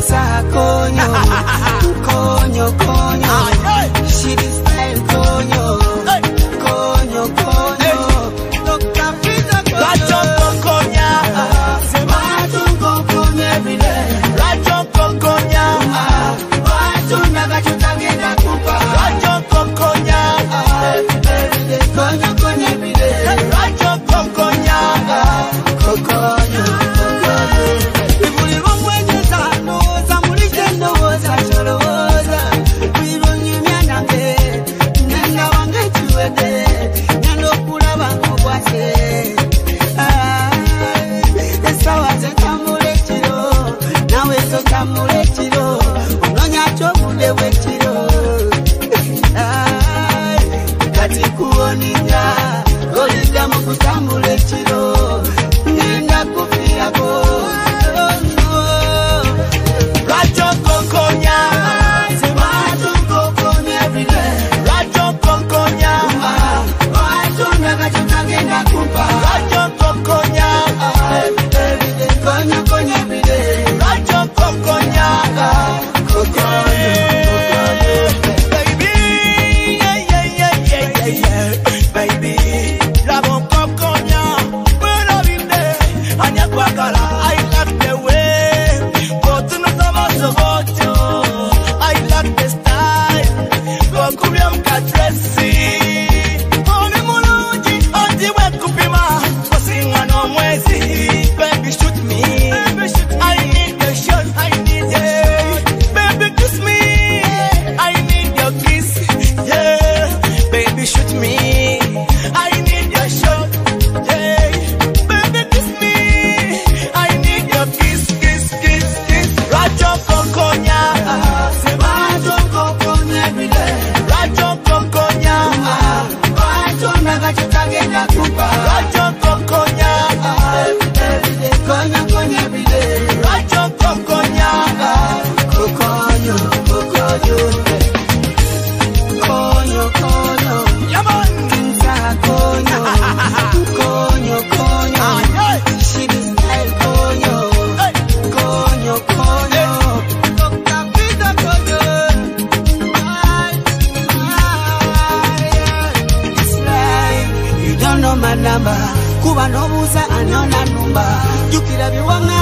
Kinsa konyo, konyo, konyo. She the style konyo, konyo, konyo. Look up to the Rajo Kokonya, Rajo Kokonya every day. Rajo Kokonya, Rajo Nagachutagenda kupa. Rajo Kokonya, Every day, konyo, konyo every day. Rajo Kokonya, Kokonyo, kokonyo. Ibuli romwenye zano, zamulishe ndowoza cholowoza. Wibonye myanange, nanga wange chuwede. Nyando kula bangu bwase. Esawa ze tamule chiro, nawe so tamule chiro. Unonya chobude we chiro. Kati kuoninga, golinga mukutambule chiro. Nenda kufia go. Rajo Kokonya, Rajo Kokonya every day. Rajo Kokonya, Rajo Nagachutagenda kupa. Rajo Kokonya, Every day, konyo, konyo every day. Rajo Kokonya, Kokonyo, kokonyo. baby, yeah, baby, Rajo Kokonya, when I'm in there, Anya Kwakala, I like the way, but no so about you, I like the style, go Kuriam Katresi, Mami Muluji, Andi Wekupima, Wasinga no Mwezi, baby shoot me, I need the shot, I need it, baby kiss me, I need your kiss, yeah, baby shoot me, I need your shot, yeah, baby kiss me, I need your kiss, Rajo Kokonya, Rajo Kokonya every day. Rajo Kokonya, Rajo Nagachutagenda kupa. Rajo Kokonya, Every day, konyo, konyo every day. Rajo Kokonya, Kokonyo, kokonyo. Konyo, konyo. Yaman, Kinsa konyo, konyo, konyo. She the style konyo, konyo, konyo. Dr. Peter konyo. It's like you don't know my number. Kuba no busa anona number. Jukira biwanga